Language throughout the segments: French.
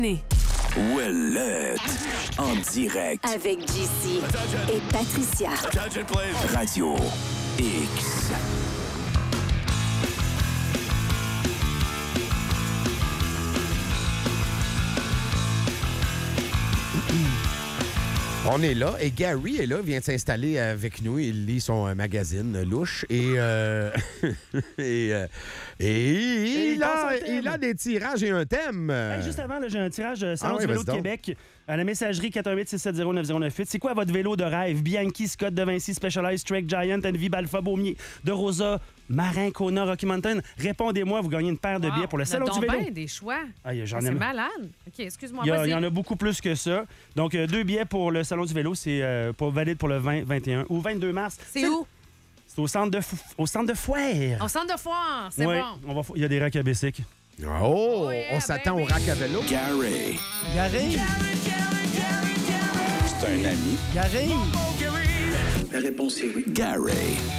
Ouellette, en direct. Avec JC et Patricia. Radio X. On est là et Gary est là, vient de s'installer avec nous. Il lit son magazine louche et il a des tirages et un thème. Hey, juste avant, là, j'ai un tirage Salon du vélo de Québec à la messagerie 418-670-9098. C'est quoi votre vélo de rêve? Bianchi, Scott de Vinci, Specialized, Trek, Giant, Envy, Balfa, Baumier, De Rosa, Marin, Kona, Rocky Mountain. Répondez-moi, vous gagnez une paire de billets pour le Salon du vélo. Bien des choix. C'est malade. OK, excuse-moi. Il y en a beaucoup plus que ça. Donc, 2 billets pour le Salon du vélo. C'est valide pour le 20, 21 ou 22 mars. C'est où? C'est au centre de foire. Au centre de foire, c'est bon. Il y a des racks à bicycle. Oh, yeah, on s'attend au rack à vélo. Gary. C'est un ami. La réponse est oui. Gary.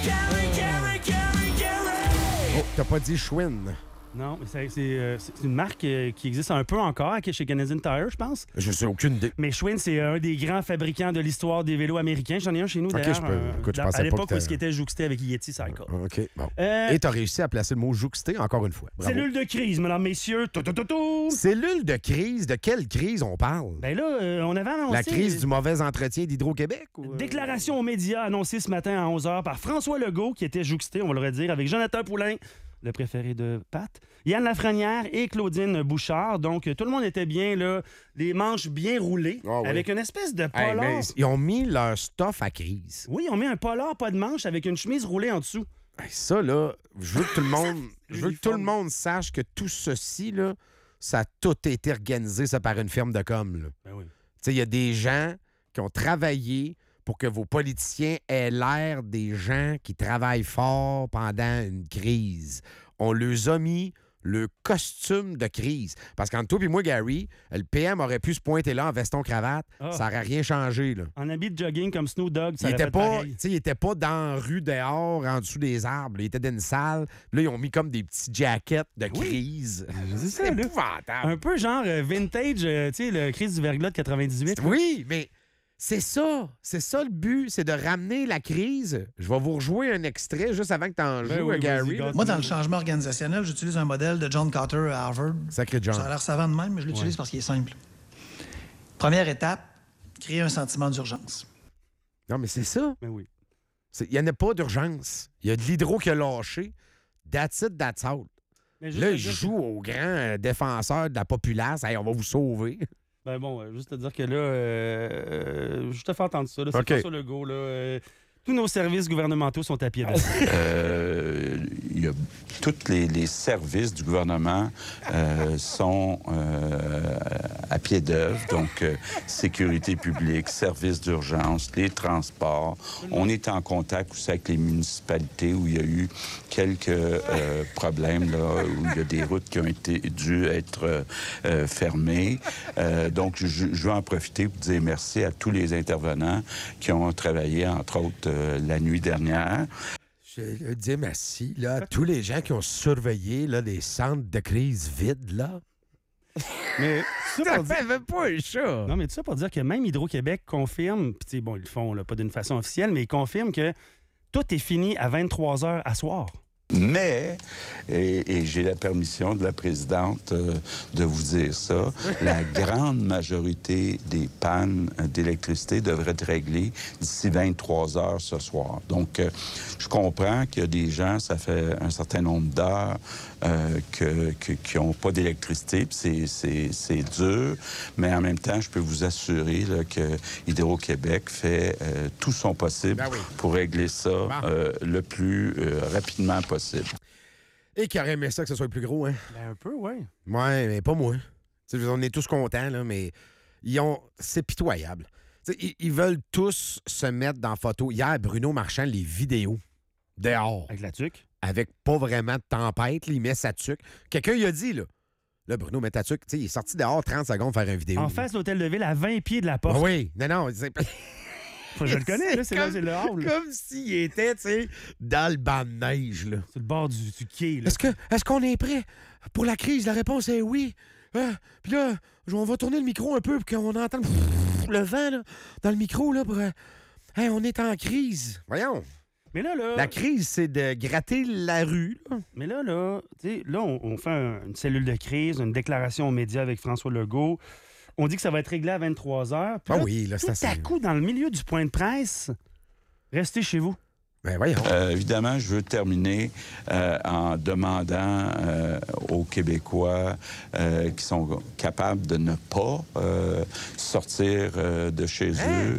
Oh, t'as pas dit Schwinn. Non, mais c'est une marque qui existe un peu encore chez Canadian Tire, je pense. Je sais aucune idée. Mais Schwinn, c'est un des grands fabricants de l'histoire des vélos américains. J'en ai un chez nous, d'ailleurs. À l'époque où il était jouxté avec Yeti Cycle. OK, bon. Et t'as réussi à placer le mot jouxté encore une fois. Bravo. Cellule de crise, mesdames, messieurs. Cellule de crise? De quelle crise on parle? Ben là, on avait annoncé... La crise du mauvais entretien d'Hydro-Québec? Déclaration aux médias annoncée ce matin à 11h par François Legault, qui était jouxté, on va le redire, avec Jonathan Poulain, le préféré de Pat, Yann Lafrenière et Claudine Bouchard. Donc, tout le monde était bien, là, les manches bien roulées, avec une espèce de polar. Hey, ils ont mis leur stuff à crise. Oui, ils ont mis un polar, pas de manche, avec une chemise roulée en dessous. Hey, ça, là, je veux que tout le monde sache que tout ceci, là, ça a tout été organisé, ça, par une firme de com. Là. Ben oui. Tu sais, il y a des gens qui ont travaillé pour que vos politiciens aient l'air des gens qui travaillent fort pendant une crise. On leur a mis le costume de crise. Parce qu'entre toi et moi, Gary, le PM aurait pu se pointer là en veston-cravate. Ça n'aurait rien changé. Là. En habit de jogging comme Snoop Dogg, ça il aurait était fait pas, pareil. il était pas dans la rue dehors, en dessous des arbres. Il était dans une salle. Là, ils ont mis comme des petits jackets de crise. C'est épouvantable. Un peu genre vintage, tu sais, le crise du verglas de 98. Oui, mais... C'est ça le but, c'est de ramener la crise. Je vais vous rejouer un extrait juste avant que tu en joues, Gary. Moi, dans le changement organisationnel, j'utilise un modèle de John Carter à Harvard. Sacré John. Ça a l'air savant de même, mais je l'utilise parce qu'il est simple. Première étape, créer un sentiment d'urgence. Non, mais c'est ça. Mais oui. Il n'y en a pas d'urgence. Il y a de l'hydro qui a lâché. That's it, that's out. Là, il joue au grand défenseur de la populace. Hey, on va vous sauver. Ben bon, juste te dire que là, je te fais entendre ça. Là, c'est François Legault. Là, tous nos services gouvernementaux sont à pied d'œuvre. Il y a tous les services du gouvernement sont à pied d'œuvre. Donc, sécurité publique, services d'urgence, les transports. On est en contact aussi avec les municipalités où il y a eu quelques problèmes, là, où il y a des routes qui ont été dû être fermées. Donc, je veux en profiter pour dire merci à tous les intervenants qui ont travaillé, entre autres, la nuit dernière. Je veux dire merci là, à tous les gens qui ont surveillé là, les centres de crise vides, là. Mais ça fait même pas un chat. Non, mais tout ça pour dire que même Hydro-Québec confirme, puis bon, ils le font là, pas d'une façon officielle, mais ils confirment que tout est fini à 23h à soir. Mais, et j'ai la permission de la présidente de vous dire ça, la grande majorité des pannes d'électricité devraient être réglées d'ici 23 heures ce soir. Donc, je comprends qu'il y a des gens, ça fait un certain nombre d'heures qui n'ont pas d'électricité, puis c'est dur, mais en même temps, je peux vous assurer là, que Hydro-Québec fait tout son possible pour régler ça le plus rapidement possible. Et qui aurait aimé ça que ce soit plus gros, hein? Ben un peu, oui. Ouais, mais pas moi. T'sais, on est tous contents, là, mais c'est pitoyable. Ils veulent tous se mettre dans photo. Hier, Bruno Marchand, les vidéos dehors. Avec la tuque? Avec pas vraiment de tempête, là, il met sa tuque. Quelqu'un il a dit, là. Là, Bruno met ta tuque. Il est sorti dehors 30 secondes faire une vidéo. En face de l'hôtel de ville, à 20 pieds de la porte. Oui, non. Je le connais, là, c'est le hall. Comme s'il était, tu sais, dans le banc de neige, là. C'est le bord du quai, là. Est-ce qu'on est prêt pour la crise? La réponse est oui. Puis là, on va tourner le micro un peu pour qu'on entende le vent là, dans le micro, là, pour... Hey, on est en crise. Voyons. Mais là... La crise, c'est de gratter la rue. Là. Mais là, tu sais, là, on fait une cellule de crise, une déclaration aux médias avec François Legault. On dit que ça va être réglé à 23 h. Ah oui, là, c'est tout à coup, dans le milieu du point de presse, restez chez vous. Ben voyons. Évidemment, je veux terminer en demandant aux Québécois qui sont capables de ne pas sortir de chez eux,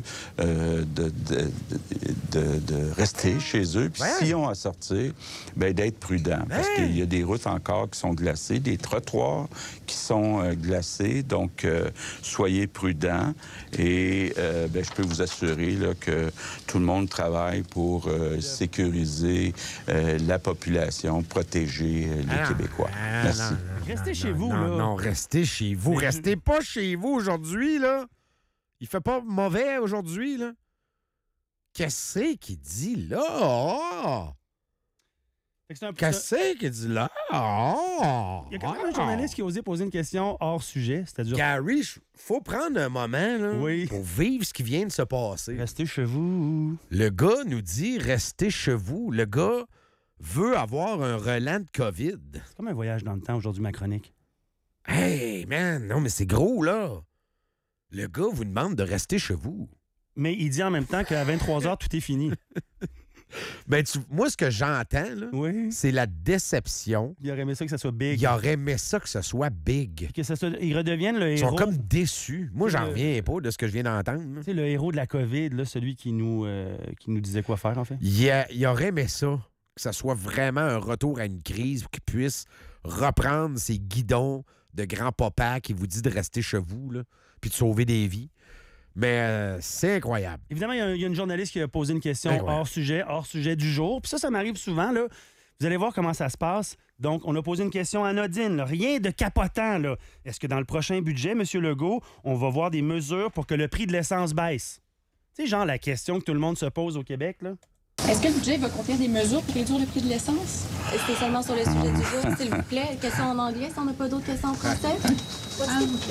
de rester chez eux. Puis s'ils ont à sortir, ben, d'être prudents. Parce qu'il y a des routes encore qui sont glacées, des trottoirs qui sont glacés. Donc, soyez prudents. Et ben, je peux vous assurer là, que tout le monde travaille pour... sécuriser la population, protéger les Québécois. Merci. Restez chez vous, là. Non, restez chez vous. Restez pas chez vous aujourd'hui, là. Il fait pas mauvais aujourd'hui, là. Qu'est-ce qu'il dit là? Oh! Qu'est-ce qu'il dit là? Oh! Il y a quand même un journaliste qui a osé poser une question hors sujet. C'est-à-dire... Gary, faut prendre un moment là, pour vivre ce qui vient de se passer. Restez chez vous. Le gars nous dit restez chez vous. Le gars veut avoir un relent de COVID. C'est comme un voyage dans le temps aujourd'hui, ma chronique. Hey, man, non, mais c'est gros, là. Le gars vous demande de rester chez vous. Mais il dit en même temps qu'à 23 h, tout est fini. Ben, moi, ce que j'entends, là, c'est la déception. Il aurait aimé ça que ça soit big. Il aurait aimé ça que ce soit big. Ils redeviennent le héros. Ils sont comme déçus. Moi, j'en reviens pas de ce que je viens d'entendre. Tu sais, le héros de la COVID, là, celui qui nous disait quoi faire, en fait. Il aurait aimé ça, que ce soit vraiment un retour à une crise pour qu'il puisse reprendre ses guidons de grand-papa qui vous dit de rester chez vous, là, puis de sauver des vies. Mais c'est incroyable. Évidemment, il y a une journaliste qui a posé une question hors sujet du jour. Puis ça m'arrive souvent, là. Vous allez voir comment ça se passe. Donc, on a posé une question anodine, là. Rien de capotant, là. Est-ce que dans le prochain budget, M. Legault, on va voir des mesures pour que le prix de l'essence baisse? Tu sais, genre la question que tout le monde se pose au Québec, là. Est-ce que le budget va contenir des mesures pour réduire le prix de l'essence? Spécialement sur le sujet du jour, s'il vous plaît. Question en anglais, si on n'a pas d'autres questions en français. OK,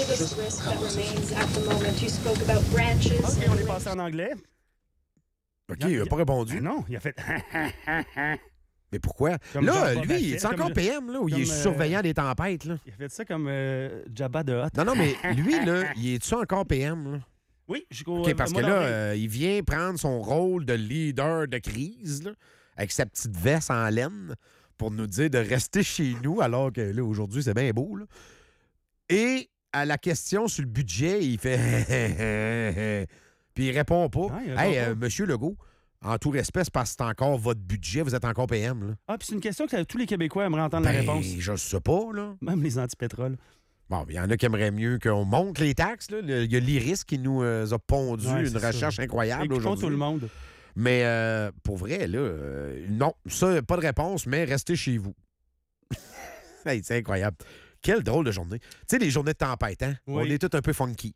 on est passé en anglais. OK, il n'a pas répondu. Non, il a fait... Mais pourquoi? Comme là, Jean lui, il est encore PM, là, ou il est surveillant des tempêtes, là? Il a fait ça comme Jabba de Hutt. Non, mais lui, là, il est-tu encore PM, là? Oui, OK, parce que là, il vient prendre son rôle de leader de crise, là, avec sa petite veste en laine, pour nous dire de rester chez nous, alors que là, aujourd'hui, c'est bien beau, là. Et à la question sur le budget, il fait puis il répond pas. Monsieur Legault, en tout respect, c'est parce que c'est encore votre budget, vous êtes encore PM, là. Ah, puis c'est une question que tous les Québécois aimeraient entendre la réponse. Je sais pas, là. Même les anti-pétrole. Bon, il y en a qui aimeraient mieux qu'on monte les taxes. Là. Il y a l'IRIS qui nous a pondu une recherche incroyable aujourd'hui. Tout le monde. Mais pour vrai, là, non, ça, pas de réponse, mais restez chez vous. Hey, c'est incroyable. Quelle drôle de journée. Tu sais, les journées de tempête, hein? Oui. On est tous un peu funky.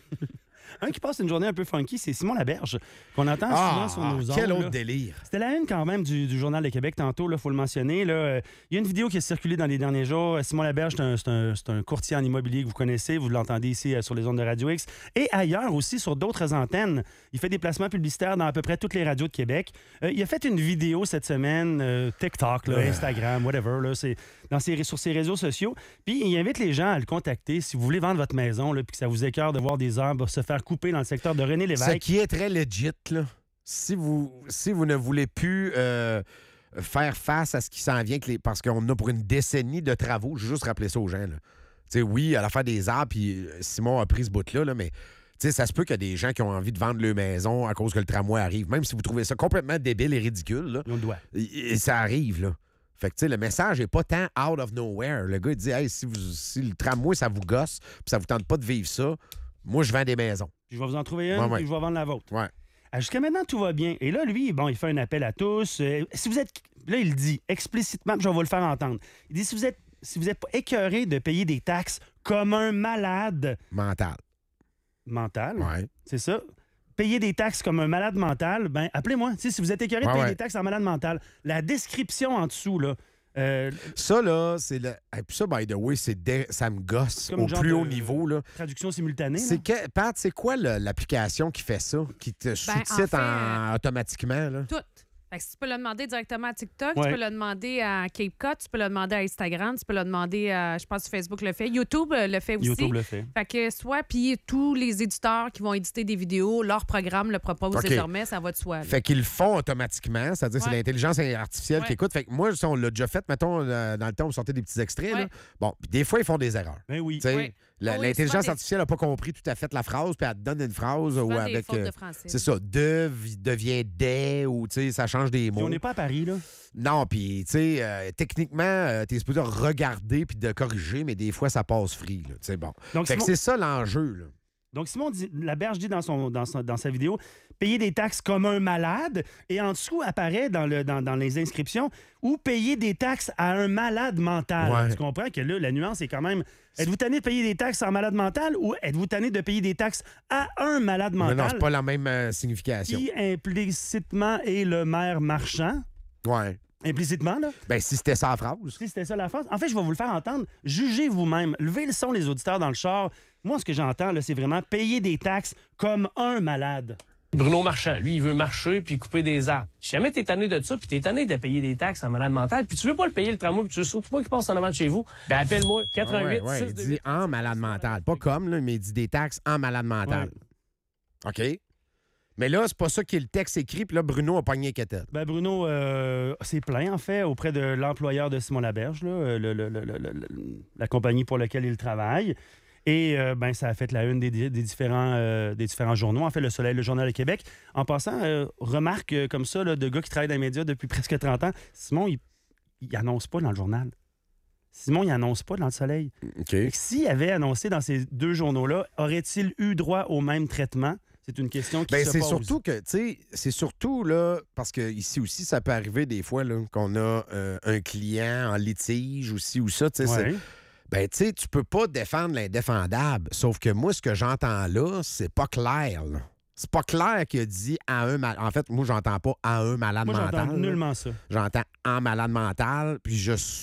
Un qui passe une journée un peu funky, c'est Simon Laberge, qu'on entend souvent sur nos ondes. Quel autre délire. C'était la une quand même du Journal de Québec tantôt, il faut le mentionner. Là. Il y a une vidéo qui a circulé dans les derniers jours. Simon Laberge, c'est un courtier en immobilier que vous connaissez. Vous l'entendez ici sur les ondes de Radio X. Et ailleurs aussi, sur d'autres antennes. Il fait des placements publicitaires dans à peu près toutes les radios de Québec. Il a fait une vidéo cette semaine, TikTok, là, Instagram, whatever, là, c'est sur ses réseaux sociaux. Puis il invite les gens à le contacter si vous voulez vendre votre maison, là, puis que ça vous écœure de voir des arbres se faire couper dans le secteur de René Lévesque. Ce qui est très legit, là. Si vous ne voulez plus faire face à ce qui s'en vient, parce qu'on a pour une décennie de travaux, je veux juste rappeler ça aux gens, là. Tu sais, oui, à l'affaire des arbres, puis Simon a pris ce bout-là, là, mais ça se peut qu'il y a des gens qui ont envie de vendre leur maison à cause que le tramway arrive. Même si vous trouvez ça complètement débile et ridicule, là, on le doit. Et ça arrive, là. Fait que, tu sais, le message n'est pas tant out of nowhere. Le gars, il dit, hey, si le tramway, ça vous gosse, puis ça vous tente pas de vivre ça, moi, je vends des maisons. Je vais vous en trouver une, puis je vais vendre la vôtre. Ouais. Jusqu'à maintenant, tout va bien. Et là, lui, bon, il fait un appel à tous. Si vous êtes... Là, il dit explicitement, je vais vous le faire entendre. Il dit, si vous êtes pas écœuré de payer des taxes comme un malade... Mental. Oui. C'est ça. Payer des taxes comme un malade mental, ben appelez-moi. Si vous êtes écœuré de payer des taxes en malade mental, la description en dessous, là, Ça, là, c'est le. Et puis ça, by the way, ça me gosse au plus haut niveau. Là. Traduction simultanée. Pat, c'est quoi l'application qui fait ça, qui te sous-titre automatiquement? Là? Tout. Fait que si tu peux le demander directement à TikTok, tu peux le demander à CapeCut, tu peux le demander à Instagram, tu peux le demander à, je pense que Facebook le fait, YouTube le fait aussi. YouTube le fait. Fait que puis tous les éditeurs qui vont éditer des vidéos, leur programme le propose désormais, ça va de soi. Là. Fait qu'ils le font automatiquement, c'est-à-dire c'est l'intelligence artificielle qui écoute. Fait que moi, on l'a déjà fait, mettons, dans le temps, on sortait des petits extraits. Là. Bon, puis des fois, ils font des erreurs. Ben oui. L'intelligence artificielle n'a pas compris tout à fait la phrase, puis elle te donne une phrase ou avec. Fautes de français. C'est ça, devient des, ou ça change des mots. Puis on n'est pas à Paris, là. Non, puis, tu sais, techniquement, t'es supposé regarder puis de corriger, mais des fois, ça passe free, là. Tu sais, bon. Donc, fait que c'est ça l'enjeu, là. Donc, Simon Laberge dit dans sa vidéo payer des taxes comme un malade, et en dessous apparaît dans les inscriptions ou payer des taxes à un malade mental. Ouais. Tu comprends que là, la nuance est quand même. Êtes-vous tanné de payer des taxes à un malade mental ou êtes-vous tanné de payer des taxes à un malade mental? Mais non, c'est pas la même signification. Qui implicitement est le maire marchand. Ouais. Implicitement, là? Ben, si c'était ça la phrase. Si c'était ça la phrase. En fait, je vais vous le faire entendre. Jugez vous-même. Levez le son, les auditeurs, dans le char. Moi, ce que j'entends, là, c'est vraiment payer des taxes comme un malade. Bruno Marchand, lui, il veut marcher puis couper des arbres. Si jamais t'es tanné de ça, puis t'es tanné de payer des taxes à un malade mental, puis tu veux pas le payer le tramway, puis tu veux surtout pas qu'il passe en avant de chez vous, ben appelle-moi 88 628. Il dit en malade mental. Pas comme, là, mais il dit des taxes en malade mental. OK? Mais là, c'est pas ça qui est le texte écrit, puis là, Bruno a pogné Kettel. Ben Bruno s'est plaint, en fait, auprès de l'employeur de Simon Laberge, là, la compagnie pour laquelle il travaille. Et ça a fait la une des différents journaux. En fait, Le Soleil, le Journal de Québec. En passant, remarque comme ça là, de gars qui travaillent dans les médias depuis presque 30 ans, Simon, il annonce pas dans le journal. Simon, il annonce pas dans Le Soleil. Okay. S'il avait annoncé dans ces deux journaux-là, aurait-il eu droit au même traitement? C'est une question qui se pose. C'est surtout que, tu sais, c'est surtout, là, parce que ici aussi, ça peut arriver des fois, là, qu'on a un client en litige ou ci ou ça, tu sais, ben, tu sais, tu peux pas défendre l'indéfendable. Sauf que moi, ce que j'entends là, c'est pas clair, là. C'est pas clair qu'il a dit à un malade. En fait, moi, j'entends pas à un malade mental. Moi, j'entends nullement ça. J'entends en malade mental, puis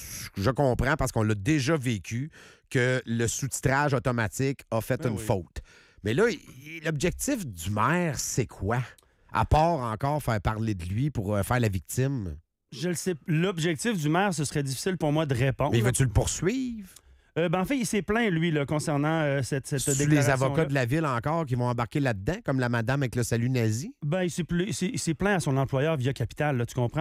je comprends parce qu'on l'a déjà vécu que le sous-titrage automatique a fait une faute. Mais là, l'objectif du maire, c'est quoi? À part encore faire parler de lui pour faire la victime? Je le sais. L'objectif du maire, ce serait difficile pour moi de répondre. Mais veux-tu le poursuivre? En fait, il s'est plaint, lui, là, concernant cette déclaration. Les avocats de la ville encore qui vont embarquer là-dedans, comme la madame avec le salut nazi? Ben, il s'est plaint à son employeur Via Capital, là, tu comprends?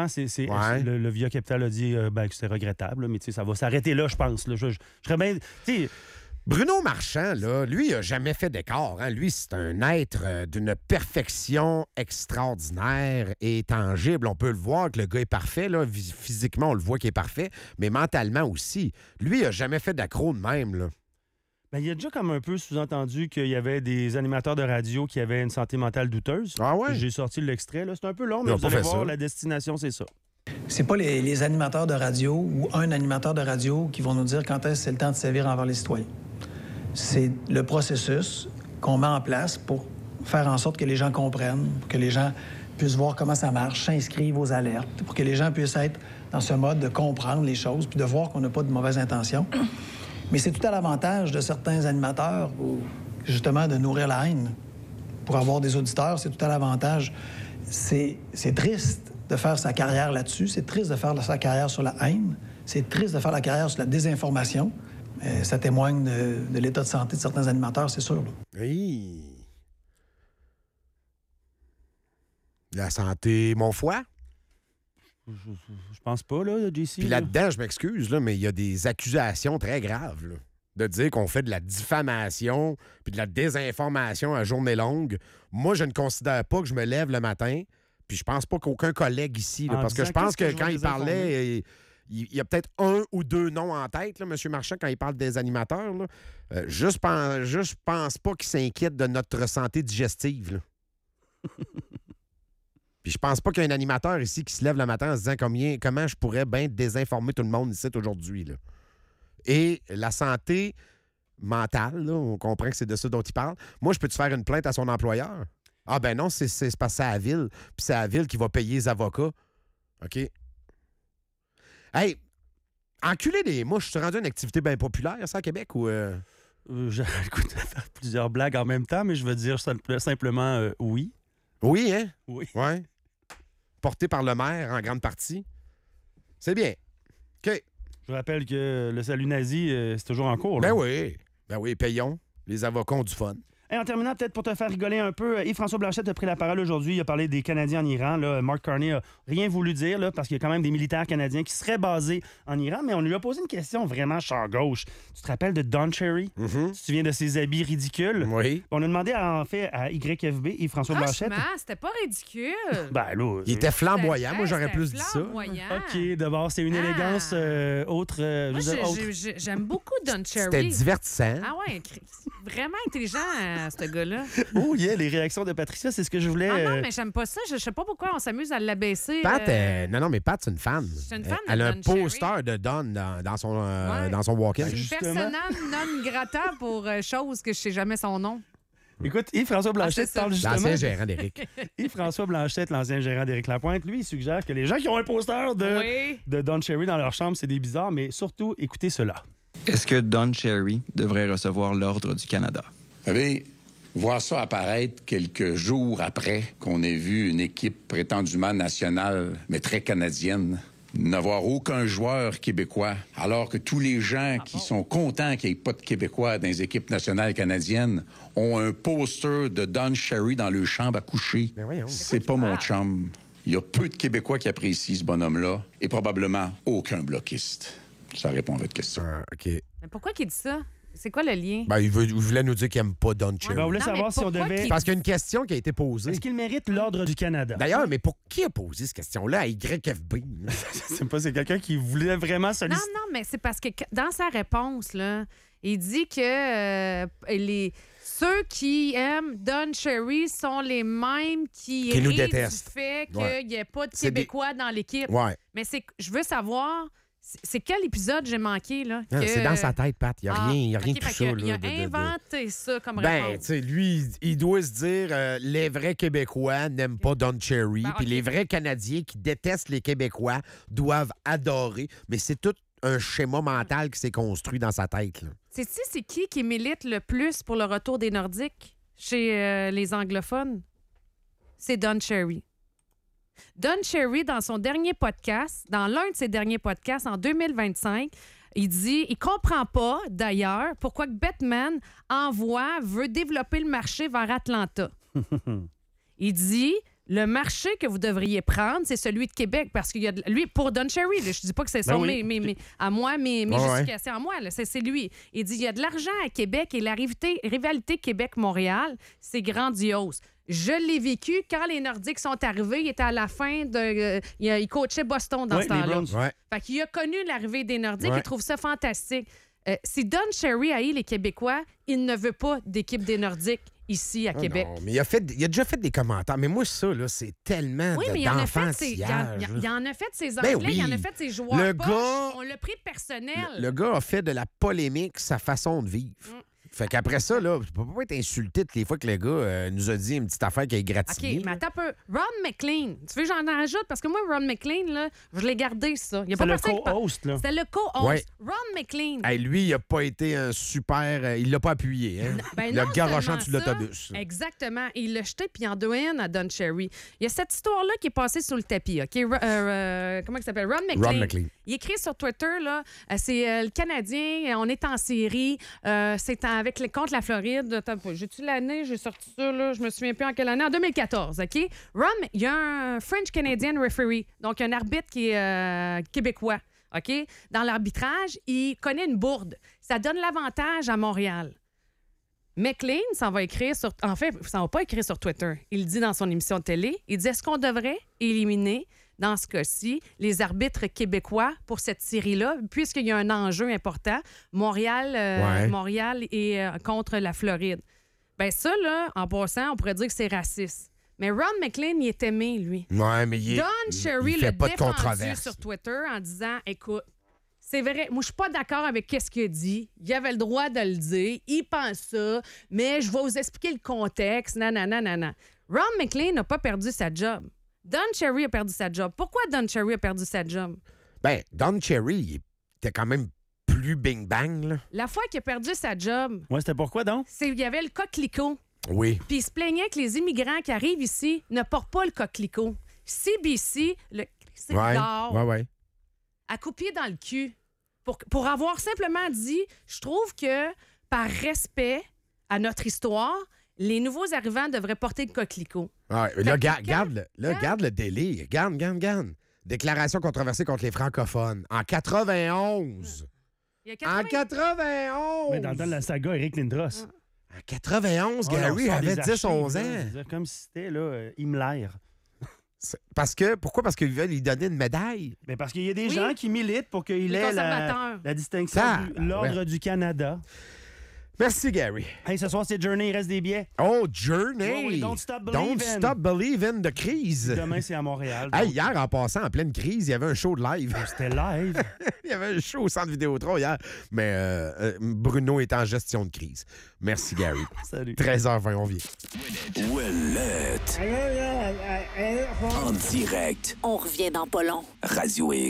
Le Via Capital a dit que c'était regrettable, là, mais ça va s'arrêter là, je pense. Là. Je serais bien... Bruno Marchand, là, lui, il n'a jamais fait d'écart. Hein? Lui, c'est un être d'une perfection extraordinaire et tangible. On peut le voir que le gars est parfait. Là. Physiquement, on le voit qu'il est parfait, mais mentalement aussi. Lui, il n'a jamais fait d'accro de même. Là. Ben, il y a déjà comme un peu sous-entendu qu'il y avait des animateurs de radio qui avaient une santé mentale douteuse. Ah ouais? J'ai sorti l'extrait. Là. C'est un peu long, mais vous allez voir, la destination, c'est ça. C'est pas les animateurs de radio ou un animateur de radio qui vont nous dire quand est-ce que c'est le temps de sévir envers les citoyens. C'est le processus qu'on met en place pour faire en sorte que les gens comprennent, pour que les gens puissent voir comment ça marche, s'inscrivent aux alertes, pour que les gens puissent être dans ce mode de comprendre les choses puis de voir qu'on n'a pas de mauvaises intentions. Mais c'est tout à l'avantage de certains animateurs, justement, de nourrir la haine. Pour avoir des auditeurs, c'est tout à l'avantage. C'est triste de faire sa carrière là-dessus. C'est triste de faire sa carrière sur la haine. C'est triste de faire la carrière sur la désinformation. Ça témoigne de l'état de santé de certains animateurs, c'est sûr. Là. Oui. La santé, mon foie? Je pense pas, là, JC. Puis là-dedans, je m'excuse, là, mais il y a des accusations très graves, là, de dire qu'on fait de la diffamation puis de la désinformation à journée longue. Moi, je ne considère pas que je me lève le matin, puis je pense pas qu'aucun collègue ici, là, parce que je pense que quand il parlait... Il y a peut-être un ou deux noms en tête, là, M. Marchand, quand il parle des animateurs. Là. Juste pense pas qu'il s'inquiète de notre santé digestive. Là. Puis je pense pas qu'il y a un animateur ici qui se lève le matin en se disant comment je pourrais bien désinformer tout le monde ici aujourd'hui. Là. Et la santé mentale, là, on comprend que c'est de ça dont il parle. Moi, je peux-tu faire une plainte à son employeur? Ah ben non, c'est parce que c'est à la ville. Puis c'est à la ville qui va payer les avocats. OK? Hey, Enculer des mouches, tu rendu une activité bien populaire, ça, à Québec, ou... J'écoute faire plusieurs blagues en même temps, mais je veux dire simplement oui. Oui, hein? Oui. Ouais. Porté par le maire, en grande partie. C'est bien. OK. Je rappelle que le salut nazi, c'est toujours en cours. Là. Ben oui, payons. Les avocats ont du fun. Et en terminant, peut-être pour te faire rigoler un peu, Yves-François Blanchet a pris la parole aujourd'hui. Il a parlé des Canadiens en Iran. Là. Mark Carney n'a rien voulu dire là, parce qu'il y a quand même des militaires canadiens qui seraient basés en Iran. Mais on lui a posé une question vraiment champ gauche. Tu te rappelles de Don Cherry? Tu te souviens de ses habits ridicules? Oui. On a demandé à YFB, Yves-François Blanchet. C'était pas ridicule. Ben là, il était flamboyant. Moi, j'aurais plus dit ça. OK, d'abord, c'est une élégance autre. J'aime beaucoup Don Cherry. C'était divertissant. Ah ouais, vraiment intelligent, ce gars-là. Oh, les réactions de Patricia, c'est ce que je voulais... Ah non, mais j'aime pas ça. Je sais pas pourquoi on s'amuse à l'abaisser. Pat, non, mais Pat, c'est une fan. C'est une fan Elle a de un Don poster de Don dans son walk-in. Persona non grata pour chose que je sais jamais son nom. Écoute, Yves-François Blanchet parle justement... L'ancien gérant d'Éric. Yves-François Blanchet, l'ancien gérant d'Éric Lapointe, lui, il suggère que les gens qui ont un poster de Don Cherry dans leur chambre, c'est des bizarres, mais surtout, écoutez cela. Est-ce que Don Cherry devrait recevoir l'Ordre du Canada? Vous savez, voir ça apparaître quelques jours après qu'on ait vu une équipe prétendument nationale, mais très canadienne, n'avoir aucun joueur québécois, alors que tous les gens qui sont contents qu'il n'y ait pas de Québécois dans les équipes nationales canadiennes ont un poster de Don Cherry dans leur chambre à coucher. C'est pas mon chum. Il y a peu de Québécois qui apprécient ce bonhomme-là et probablement aucun bloquiste. Ça répond à votre question. OK. Mais pourquoi qu'il dit ça? C'est quoi le lien? Ben, il voulait nous dire qu'il n'aime pas Don Cherry. Ben, on voulait savoir si on devait... Parce qu'il y a une question qui a été posée. Est-ce qu'il mérite l'Ordre du Canada? D'ailleurs, mais pour qui a posé cette question-là à YFB? C'est quelqu'un qui voulait vraiment solliciter. Non, mais c'est parce que dans sa réponse, là, il dit que ceux qui aiment Don Cherry sont les mêmes qui nous rient détestent. du fait qu'il n'y ait pas de Québécois dans l'équipe. Ouais. Mais je veux savoir... C'est quel épisode j'ai manqué, là? C'est dans sa tête, Pat. Il n'y a rien de tout ça. Il a inventé ça comme réponse. réponse. Tu sais, lui, il doit se dire les vrais Québécois n'aiment pas Don Cherry, puis les vrais Canadiens qui détestent les Québécois doivent adorer. Mais c'est tout un schéma mental qui s'est construit dans sa tête. Sais-tu c'est qui milite le plus pour le retour des Nordiques chez les anglophones? C'est Don Cherry. Don Cherry, dans son dernier podcast, dans l'un de ses derniers podcasts en 2025, il comprend pas, d'ailleurs, pourquoi que Batman veut développer le marché vers Atlanta. Il dit, le marché que vous devriez prendre, c'est celui de Québec, parce qu'il y a lui, pour Don Cherry, là, je dis pas que c'est son, mes justifications à moi, là, c'est lui. Il dit, il y a de l'argent à Québec et la rivalité Québec-Montréal, c'est grandiose. Je l'ai vécu quand les Nordiques sont arrivés. Il était à la fin de... il coachait Boston dans ce temps-là. Ouais. Fait qu'il a connu l'arrivée des Nordiques. Il trouve ça fantastique. Si Don Cherry haït les Québécois, il ne veut pas d'équipe des Nordiques ici à Québec. Non, mais il a déjà fait des commentaires. Mais moi, ça, là, c'est tellement d'enfantillage. Il en a fait ses Anglais, il en a fait ses joueurs poches. On l'a pris personnel. Le gars a fait de la polémique sa façon de vivre. Fait qu'après ça, là, tu peux pas être insulté toutes les fois que le gars nous a dit une petite affaire qui est gratifiée. OK, mais attends un peu. Ron McLean. Tu veux que j'en rajoute? Parce que moi, Ron McLean, là, je l'ai gardé, ça. C'est le co-host, là. C'est le co-host. Ouais. Ron McLean. Hey, lui, il a pas été un super... il l'a pas appuyé, hein? Il a garoché en dessous de l'autobus. Exactement. Il l'a jeté puis en douane à Don Cherry. Il y a cette histoire-là qui est passée sous le tapis, OK? Comment il s'appelle? Ron McLean. Il écrit sur Twitter, là, c'est le Canadien, on est en série, c'est contre la Floride. J'ai-tu l'année? J'ai sorti ça, là. Je me souviens plus en quelle année. En 2014, OK? Il y a un French-Canadian referee, donc un arbitre qui est québécois, OK? Dans l'arbitrage, il connaît une bourde. Ça donne l'avantage à Montréal. McLean s'en va écrire sur... En fait, il s'en va pas écrire sur Twitter. Il dit dans son émission de télé, il dit, est-ce qu'on devrait éliminer, dans ce cas-ci, les arbitres québécois pour cette série-là, puisqu'il y a un enjeu important, Montréal est contre la Floride. Bien ça, là, en passant, on pourrait dire que c'est raciste. Mais Ron McLean, il est aimé, lui. Ouais, mais Don Cherry il l'a fait pas de défendu controverse sur Twitter en disant, écoute, c'est vrai, moi, je suis pas d'accord avec ce qu'il a dit. Il avait le droit de le dire. Il pense ça, mais je vais vous expliquer le contexte. Nanana. Ron McLean n'a pas perdu sa job. Don Cherry a perdu sa job. Pourquoi Don Cherry a perdu sa job? Ben, Don Cherry, était quand même plus bing-bang, là. La fois qu'il a perdu sa job, Ouais, c'était pourquoi donc? il y avait le coquelicot. Oui. Puis il se plaignait que les immigrants qui arrivent ici ne portent pas le coquelicot. CBC, c'est d'or, Ouais. à couper dans le cul. Pour avoir simplement dit, je trouve que par respect à notre histoire, les nouveaux arrivants devraient porter le coquelicot. Ouais, là, regarde le délire. Regarde. Déclaration controversée contre les francophones. En 91. En 91! Mais dans le temps de la saga Éric Lindros. En 91, Gary avait 10-11 ans. Comme si c'était là, Himmler. Pourquoi? Parce qu'ils veulent lui donner une médaille? Mais parce qu'il y a des gens qui militent pour qu'il ait la distinction de l'Ordre du Canada. Merci, Gary. Hey, ce soir, c'est Journey, il reste des billets. Oh, Journey! Oui, Don't Stop Believin' de crise. Demain, c'est à Montréal. Hey, hier, en passant, en pleine crise, il y avait un show de live. C'était live. Il y avait un show au Centre Vidéotron hier. Mais Bruno est en gestion de crise. Merci, Gary. Salut. 13h20, on vient. Ouellette. En direct. On revient dans pas long. Radio X.